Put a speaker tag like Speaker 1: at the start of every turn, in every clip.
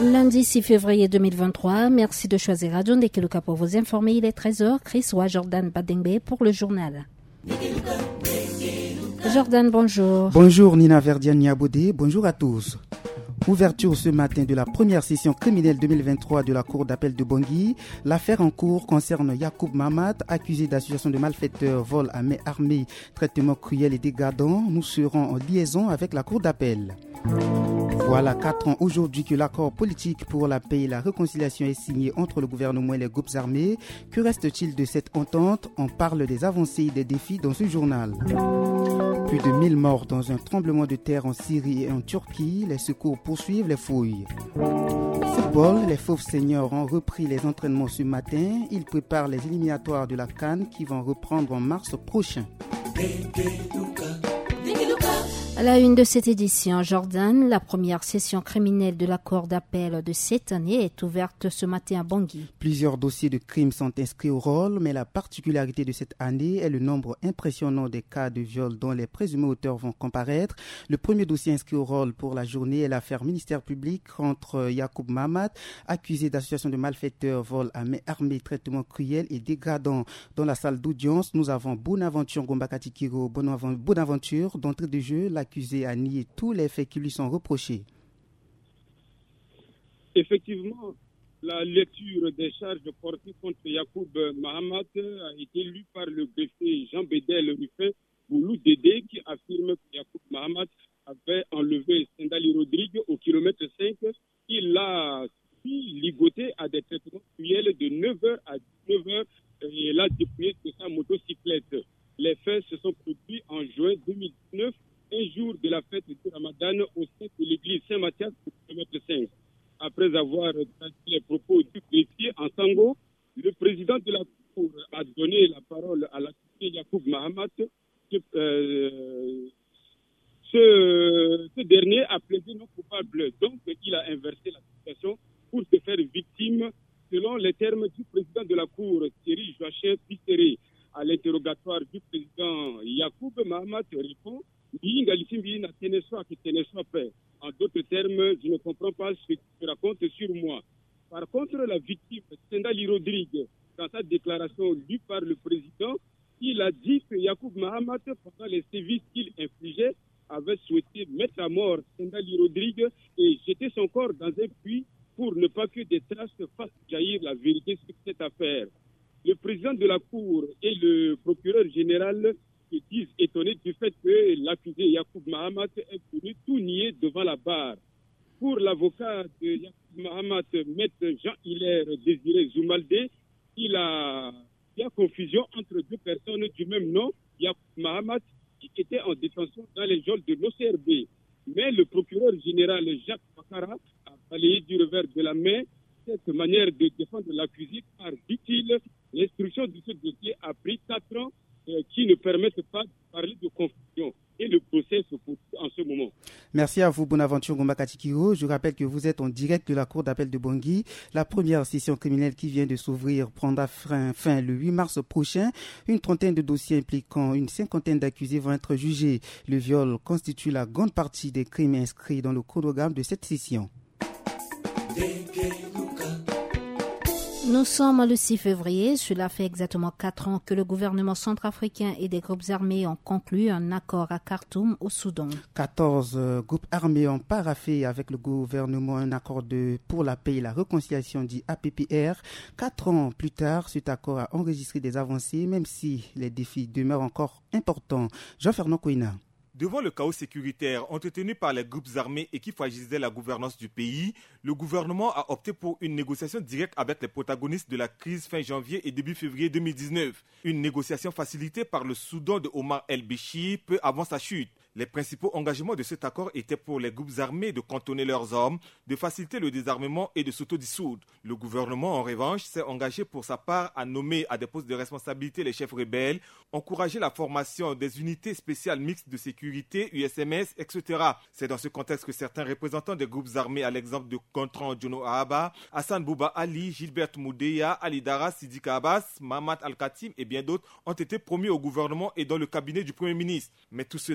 Speaker 1: Lundi 6 février 2023, merci de choisir Radio Ndekeluka pour vous informer. Il est 13h, Chris Wa Jordan Badengbe pour le journal. Jordan, bonjour.
Speaker 2: Bonjour Nina Verdian Niabodé, bonjour à tous. Ouverture ce matin de la première session criminelle 2023 de la Cour d'appel de Bangui. L'affaire en cours concerne Yacoub Mahamat, accusé d'association de malfaiteurs, vol à main armée, traitement cruel et dégradant. Nous serons en liaison avec la Cour d'appel. Voilà 4 ans aujourd'hui que l'accord politique pour la paix et la réconciliation est signé entre le gouvernement et les groupes armés. Que reste-t-il de cette entente? On parle des avancées et des défis dans ce journal. Plus de 1000 morts dans un tremblement de terre en Syrie et en Turquie. Les secours poursuivent les fouilles. Football, les Fauves Seniors ont repris les entraînements ce matin. Ils préparent les éliminatoires de la CAN qui vont reprendre en mars prochain.
Speaker 1: À la une de cette édition, Jordan, la première session criminelle de la Cour d'appel de cette année est ouverte ce matin à Bangui.
Speaker 2: Plusieurs dossiers de crimes sont inscrits au rôle, mais la particularité de cette année est le nombre impressionnant des cas de viol dont les présumés auteurs vont comparaître. Le premier dossier inscrit au rôle pour la journée est l'affaire ministère public contre Yacoub Mahamat, accusé d'association de malfaiteurs, vol à main armée, traitement cruel et dégradant. Dans la salle d'audience, nous avons Bonaventure Gombakati Kiro. Bonaventure, d'entrée de jeu, l'accusé a nié tous les faits qui lui sont reprochés.
Speaker 3: Effectivement, la lecture des charges portées contre Yacoub Mahamat a été lue par le greffier Jean Bédel Rufin Boulou Dédé qui affirme que Yacoub Mahamat avait enlevé Sendali Rodrigue au kilomètre 5. Il l'a ligoté à des traitements cruels de 9h à 19h et l'a dépouillé de sa motocyclette. Les faits se sont produits en juin 2019, un jour de la fête du Ramadan au sein de l'église Saint-Mathias au kilomètre 5. Après avoir traduit les propos du greffier en tango, le président de la Cour a donné la parole à l'accusé Yacoub Mahamat. Ce dernier a plaidé non coupable, donc il a inversé la situation pour se faire victime, selon les termes du président de la Cour, Thierry Joachim Pisséré. À l'interrogatoire du président Yacoub Mahamat répond « En d'autres termes, je ne comprends pas ce que tu racontes sur moi. » Par contre, la victime, Sendali Rodrigue, dans sa déclaration lue par le président, il a dit que Yacoub Mahamat, pendant les sévices qu'il infligeait, avait souhaité mettre à mort Sendali Rodrigue et jeter son corps dans un puits pour ne pas que des traces fassent jaillir la vérité sur cette affaire. Le président de la Cour et le procureur général se disent étonnés du fait que l'accusé Yacoub Mahamat est venu tout nier devant la barre. Pour l'avocat de Yacoub Mahamat, maître Jean-Hilaire Désiré Zoumaldé, il y a confusion entre deux personnes du même nom, Yacoub Mahamat, qui étaient en détention dans les geôles de l'OCRB. Mais le procureur général Jacques Fakara a balayé du revers de la main cette manière de défendre l'accusé car, dit-il, l'instruction de ce dossier a pris 4 ans qui ne permettent pas de parler de confusion. Et le procès se poursuit en ce moment.
Speaker 2: Merci à vous, Bonaventure Gombakatikiro. Je rappelle que vous êtes en direct de la Cour d'appel de Bangui. La première session criminelle qui vient de s'ouvrir prendra fin le 8 mars prochain. Une trentaine de dossiers impliquant une cinquantaine d'accusés vont être jugés. Le viol constitue la grande partie des crimes inscrits dans le chronogramme de cette session.
Speaker 1: Nous sommes le 6 février. Cela fait exactement 4 ans que le gouvernement centrafricain et des groupes armés ont conclu un accord à Khartoum, au Soudan.
Speaker 2: 14 groupes armés ont paraphé avec le gouvernement un accord pour la paix et la réconciliation dit APPR. 4 ans plus tard, cet accord a enregistré des avancées, même si les défis demeurent encore importants. Jean-Fernand Kouina.
Speaker 4: Devant le chaos sécuritaire entretenu par les groupes armés et qui fragilisaient la gouvernance du pays, le gouvernement a opté pour une négociation directe avec les protagonistes de la crise fin janvier et début février 2019. Une négociation facilitée par le Soudan de Omar el-Béchir peu avant sa chute. Les principaux engagements de cet accord étaient pour les groupes armés de cantonner leurs armes, de faciliter le désarmement et de s'autodissoudre. Le gouvernement, en revanche, s'est engagé pour sa part à nommer à des postes de responsabilité les chefs rebelles, encourager la formation des unités spéciales mixtes de sécurité, USMS, etc. C'est dans ce contexte que certains représentants des groupes armés, à l'exemple de Gontran Jono Ahaba, Hassan Bouba Ali, Gilbert Moudeya, Ali Dara, Sidika Abbas, Mahamat Al-Khatim et bien d'autres ont été promis au gouvernement et dans le cabinet du Premier ministre. Mais tout cela n'a pas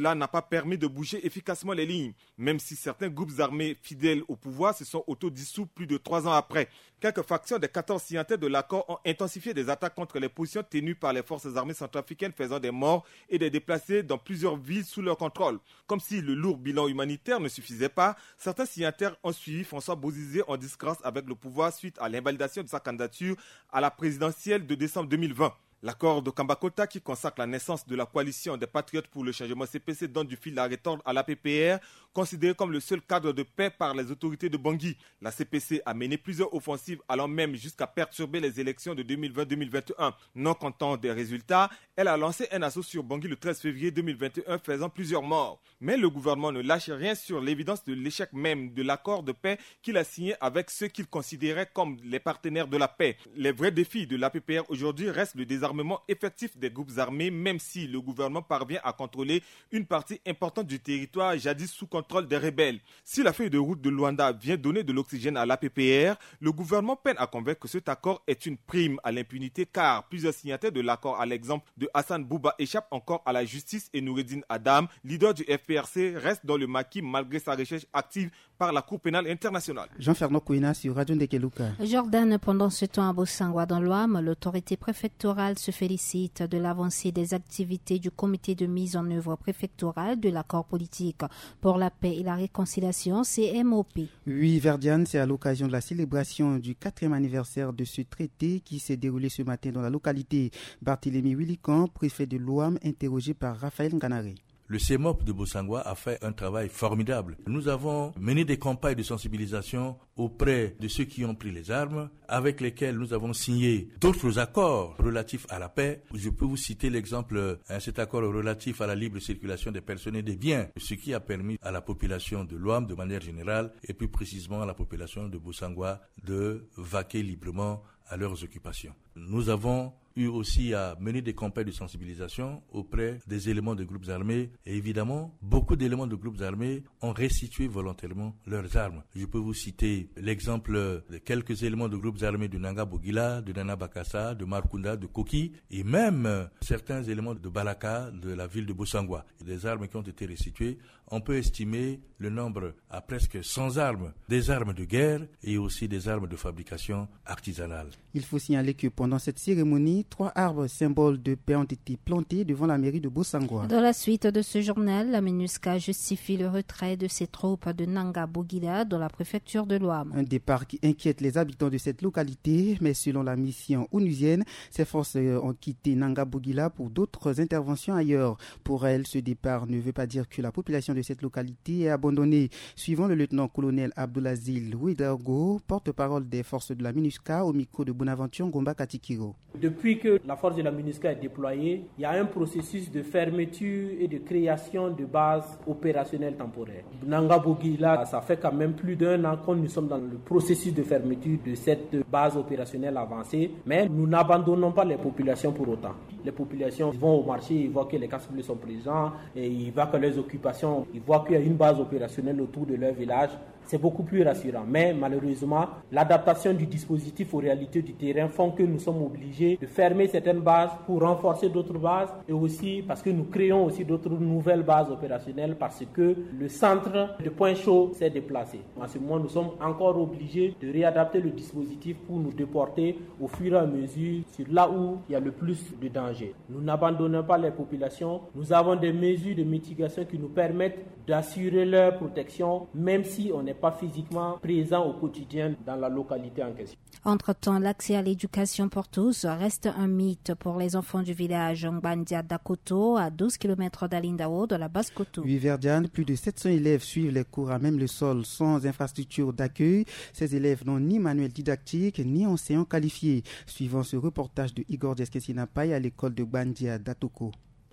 Speaker 4: permis de bouger efficacement les lignes, même si certains groupes armés fidèles au pouvoir se sont autodissous plus de 3 ans après. Quelques factions des 14 signataires de l'accord ont intensifié des attaques contre les positions tenues par les forces armées centrafricaines, faisant des morts et des déplacés dans plusieurs villes sous leur contrôle. Comme si le lourd bilan humanitaire ne suffisait pas, certains signataires ont suivi François Bozizé en disgrâce avec le pouvoir suite à l'invalidation de sa candidature à la présidentielle de décembre 2020. L'accord de Kambakota qui consacre la naissance de la coalition des patriotes pour le changement CPC donne du fil à retordre à l'APPR, considéré comme le seul cadre de paix par les autorités de Bangui. La CPC a mené plusieurs offensives allant même jusqu'à perturber les élections de 2020-2021. Non content des résultats, elle a lancé un assaut sur Bangui le 13 février 2021 faisant plusieurs morts. Mais le gouvernement ne lâche rien sur l'évidence de l'échec même de l'accord de paix qu'il a signé avec ceux qu'il considérait comme les partenaires de la paix. Les vrais défis de l'APPR aujourd'hui restent le désarmement effectif des groupes armés, même si le gouvernement parvient à contrôler une partie importante du territoire jadis sous contrôle des rebelles. Si la feuille de route de Luanda vient donner de l'oxygène à l'APPR, le gouvernement peine à convaincre que cet accord est une prime à l'impunité car plusieurs signataires de l'accord, à l'exemple de Hassan Bouba, échappent encore à la justice et Noureddine Adam, leader du FPRC, reste dans le maquis malgré sa recherche active par la Cour pénale internationale.
Speaker 2: Jean-Fernand Kouina sur Radio Ndekeluka.
Speaker 1: Jordan, pendant ce temps à Bosangwa dans l'Ouam, l'autorité préfectorale se félicite de l'avancée des activités du comité de mise en œuvre préfectorale de l'accord politique pour la paix et la réconciliation, CMOP.
Speaker 2: Oui, Verdiane, c'est à l'occasion de la célébration du 4e anniversaire de ce traité qui s'est déroulé ce matin dans la localité. Barthélémy Willican, préfet de l'Ouam, interrogé par Raphaël Nganaré.
Speaker 5: Le CMOP de Bosangwa a fait un travail formidable. Nous avons mené des campagnes de sensibilisation auprès de ceux qui ont pris les armes, avec lesquels nous avons signé d'autres accords relatifs à la paix. Je peux vous citer l'exemple, cet accord relatif à la libre circulation des personnes et des biens, ce qui a permis à la population de l'Ouam de manière générale, et plus précisément à la population de Bosangwa, de vaquer librement à leurs occupations. Nous avons eu aussi à mener des campagnes de sensibilisation auprès des éléments de groupes armés et évidemment, beaucoup d'éléments de groupes armés ont restitué volontairement leurs armes. Je peux vous citer l'exemple de quelques éléments de groupes armés de Nanga Bogila, de Nana Bakassa, de Markunda, de Koki et même certains éléments de Balaka, de la ville de Bosangwa. Des armes qui ont été restituées, on peut estimer le nombre à presque 100 armes, des armes de guerre et aussi des armes de fabrication artisanale.
Speaker 2: Il faut signaler que pendant cette cérémonie, 3 arbres symboles de paix ont été plantés devant la mairie de Bosangwa.
Speaker 1: Dans la suite de ce journal, la MINUSCA justifie le retrait de ses troupes de Nanga Bogila dans la préfecture de l'Ouam.
Speaker 2: Un départ qui inquiète les habitants de cette localité, mais selon la mission onusienne, ces forces ont quitté Nanga Bogila pour d'autres interventions ailleurs. Pour elle, ce départ ne veut pas dire que la population de cette localité est abandonnée. Suivant le lieutenant-colonel Abdoulazil Ouedraogo, porte-parole des forces de la MINUSCA, au micro de Bonaventure Ngomba Katikiro.
Speaker 6: Depuis que la force de la MINUSCA est déployée, il y a un processus de fermeture et de création de bases opérationnelles temporaires. Nanga Bogila, ça fait quand même plus d'1 an que nous sommes dans le processus de fermeture de cette base opérationnelle avancée, mais nous n'abandonnons pas les populations pour autant. Les populations vont au marché, ils voient que les casques bleus sont présents, et ils voient que leurs occupations, ils voient qu'il y a une base opérationnelle autour de leur village. C'est beaucoup plus rassurant. Mais malheureusement, l'adaptation du dispositif aux réalités du terrain font que nous sommes obligés de fermer certaines bases pour renforcer d'autres bases et aussi parce que nous créons aussi d'autres nouvelles bases opérationnelles parce que le centre de point chaud s'est déplacé. En ce moment, nous sommes encore obligés de réadapter le dispositif pour nous déporter au fur et à mesure sur là où il y a le plus de danger. Nous n'abandonnons pas les populations. Nous avons des mesures de mitigation qui nous permettent d'assurer leur protection, même si on n'est pas physiquement présent au quotidien dans la localité en question.
Speaker 1: Entre-temps, l'accès à l'éducation pour tous reste un mythe pour les enfants du village Ngbandia d'Akoto, à 12 km d'Alindao, de la Basse-Koto.
Speaker 2: Oui, Verdiane, plus de 700 élèves suivent les cours à même le sol sans infrastructure d'accueil. Ces élèves n'ont ni manuel didactique, ni enseignants qualifiés. Suivant ce reportage de Igor Deskesinapaï à l'école de Ngbandia d'Atoko.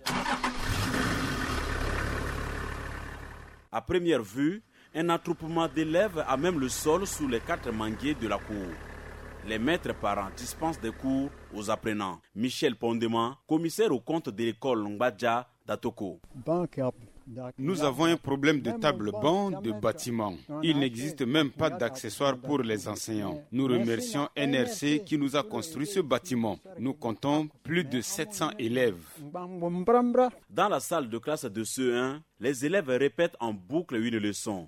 Speaker 7: À première vue, un attroupement d'élèves à même le sol sous les 4 manguiers de la cour. Les maîtres parents dispensent des cours aux apprenants. Michel Pondema, commissaire au compte de l'école Ngbandia d'Atoko.
Speaker 8: Nous avons un problème de table-banc de bâtiment. Il n'existe même pas d'accessoires pour les enseignants. Nous remercions NRC qui nous a construit ce bâtiment. Nous comptons plus de 700 élèves.
Speaker 7: Dans la salle de classe de CE1, les élèves répètent en boucle une leçon.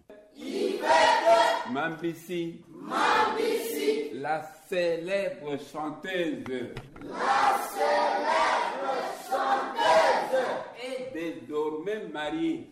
Speaker 9: Mambisi, la célèbre chanteuse. Est désormais mariée.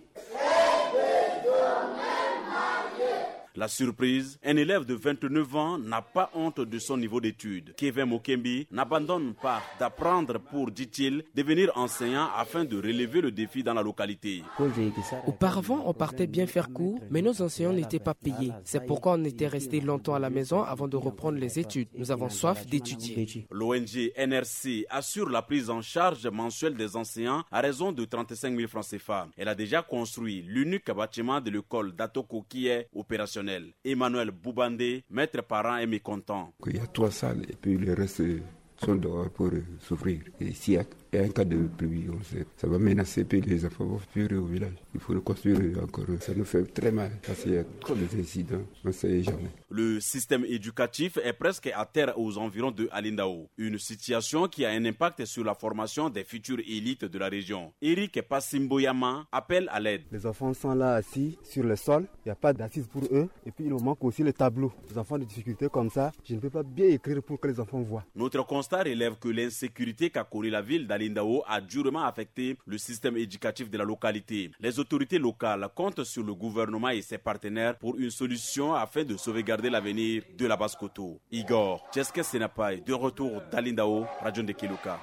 Speaker 7: La surprise, un élève de 29 ans n'a pas honte de son niveau d'études. Kevin Mokembi n'abandonne pas d'apprendre pour, dit-il, devenir enseignant afin de relever le défi dans la localité.
Speaker 10: Auparavant, on partait bien faire cours, mais nos enseignants n'étaient pas payés. C'est pourquoi on était resté longtemps à la maison avant de reprendre les études. Nous avons soif d'étudier.
Speaker 7: L'ONG NRC assure la prise en charge mensuelle des enseignants à raison de 35 000 francs CFA. Elle a déjà construit l'unique bâtiment de l'école d'Atoko qui est opérationnel. Emmanuel Boubandé, maître parent, est mécontent.
Speaker 11: Il y a 3 salles et puis le reste sont dehors pour s'ouvrir. Et s'il y a un cas de pluie, ça va menacer puis les enfants vont fuir au village. Il faut le construire encore. Ça nous fait très mal parce qu'il y a trop d'incidents. On ne sait jamais.
Speaker 7: Le système éducatif est presque à terre aux environs de Alindao. Une situation qui a un impact sur la formation des futures élites de la région. Eric Passimboyama appelle à l'aide.
Speaker 12: Les enfants sont là assis sur le sol. Il n'y a pas d'assises pour eux. Et puis il nous manque aussi le tableau. Les enfants de difficultés comme ça, je ne peux pas bien écrire pour que les enfants voient.
Speaker 7: Notre constat relève que l'insécurité qu'a connue la ville d'Alindao a durement affecté le système éducatif de la localité. Les autorités locales comptent sur le gouvernement et ses partenaires pour une solution afin de sauvegarder l'avenir de la Basse-Koto. Igor Tcheske Senapai, de retour d'Alindao, Radio de Kiluka.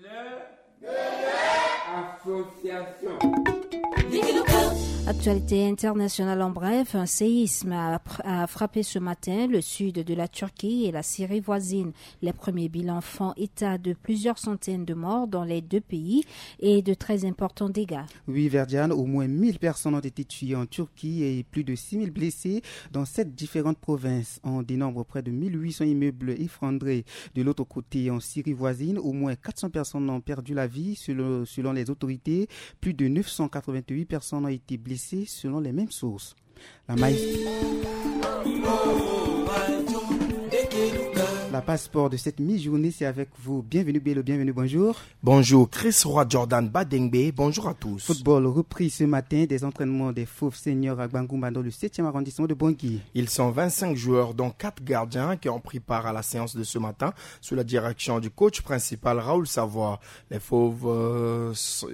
Speaker 1: Actualité internationale en bref, un séisme a frappé ce matin le sud de la Turquie et la Syrie voisine. Les premiers bilans font état de plusieurs centaines de morts dans les deux pays et de très importants dégâts.
Speaker 2: Oui, Verdiane, au moins 1000 personnes ont été tuées en Turquie et plus de 6000 blessés dans 7 différentes provinces. On dénombre près de 1800 immeubles effondrés. De l'autre côté, en Syrie voisine, au moins 400 personnes ont perdu la vie selon les autorités. Plus de 988 personnes ont été blessées selon les mêmes sources. La passeport de cette mi-journée, c'est avec vous. Bienvenue Bélo, bienvenue, bonjour.
Speaker 13: Bonjour, Chris Roy Jordan Badengbe, bonjour à tous.
Speaker 2: Football repris ce matin des entraînements des Fauves seniors à Bangouma dans le 7e arrondissement de Bangui.
Speaker 13: Ils sont 25 joueurs, dont 4 gardiens qui ont pris part à la séance de ce matin sous la direction du coach principal Raoul Savoie. Les Fauves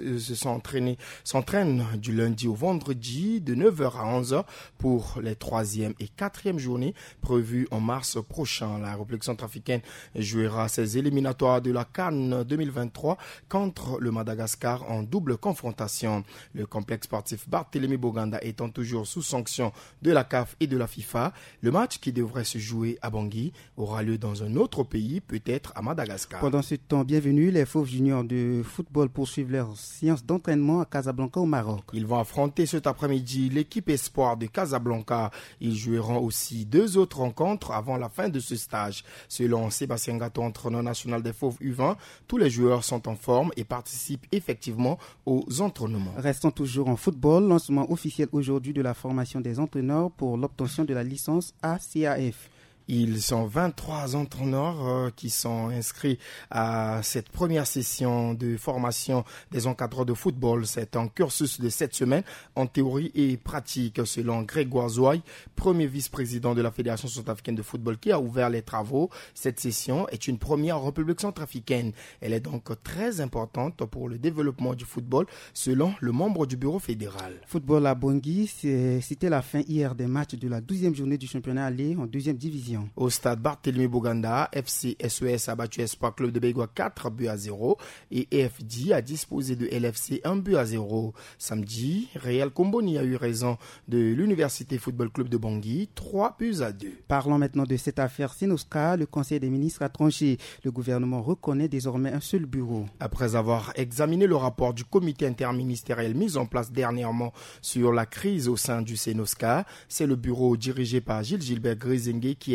Speaker 13: s'entraînent du lundi au vendredi de 9h à 11h pour les 3e et 4e journées prévues en mars prochain. La République centrafricaine jouera ses éliminatoires de la CAN 2023 contre le Madagascar en double confrontation. Le complexe sportif Barthélémy Boganda étant toujours sous sanction de la CAF et de la FIFA, le match qui devrait se jouer à Bangui aura lieu dans un autre pays, peut-être à Madagascar.
Speaker 2: Pendant ce temps, bienvenue, les Fauves juniors de football poursuivent leur séance d'entraînement à Casablanca au Maroc.
Speaker 13: Ils vont affronter cet après-midi l'équipe espoir de Casablanca. Ils joueront aussi 2 autres rencontres avant la fin de ce stage. Selon Sébastien Gato, entraîneur national des Fauves U20, tous les joueurs sont en forme et participent effectivement aux entraînements.
Speaker 2: Restons toujours en football. Lancement officiel aujourd'hui de la formation des entraîneurs pour l'obtention de la licence ACAF.
Speaker 13: Ils sont 23 entraîneurs qui sont inscrits à cette première session de formation des encadreurs de football. C'est un cursus de 7 semaines en théorie et pratique, selon Grégoire Zouaï, premier vice-président de la Fédération centrafricaine de football qui a ouvert les travaux. Cette session est une première en République centrafricaine. Elle est donc très importante pour le développement du football, selon le membre du bureau fédéral.
Speaker 2: Football à Bangui, c'était la fin hier des matchs de la 12e journée du championnat aller en 2e division.
Speaker 13: Au stade Barthélémy Boganda, FC SES a battu Espoir Club de Bégoua 4-0 et EFD a disposé de LFC 1-0. Samedi, Real Comboni a eu raison de l'Université Football Club de Bangui 3-2.
Speaker 2: Parlons maintenant de cette affaire Sinoska. Le Conseil des ministres a tranché. Le gouvernement reconnaît désormais un seul bureau.
Speaker 13: Après avoir examiné le rapport du comité interministériel mis en place dernièrement sur la crise au sein du Sinoska, c'est le bureau dirigé par Gilles Gilbert Grisengue qui est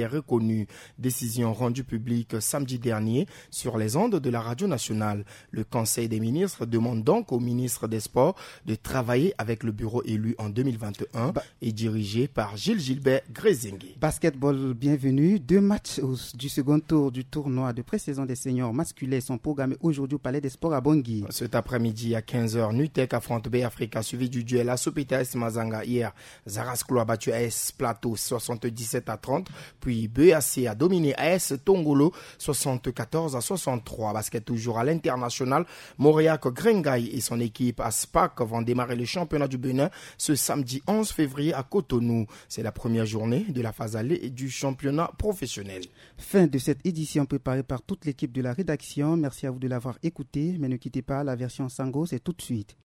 Speaker 13: reconnue. Décision rendue publique samedi dernier sur les ondes de la radio nationale. Le Conseil des ministres demande donc au ministre des Sports de travailler avec le bureau élu en 2021 et dirigé par Gilbert Grézingué.
Speaker 2: Basketball, bienvenue. 2 matchs du second tour du tournoi de pré-saison des seniors masculins sont programmés aujourd'hui au Palais des Sports à Bangui.
Speaker 13: Cet après-midi à 15h, Nutec affronte Bay Africa suivi du duel à Sopita AS Mazanga hier. Zarasklo a battu AS Plateau 77-30, puis BAC a dominé AS Tongolo 74-63. Basket toujours à l'international, Mauriac Grengaï et son équipe à SPAC vont démarrer le championnat du Bénin ce samedi 11 février à Cotonou. C'est la première journée de la phase allée du championnat professionnel.
Speaker 2: Fin de cette édition préparée par toute l'équipe de la rédaction. Merci à vous de l'avoir écouté, mais ne quittez pas, la version Sango, c'est tout de suite.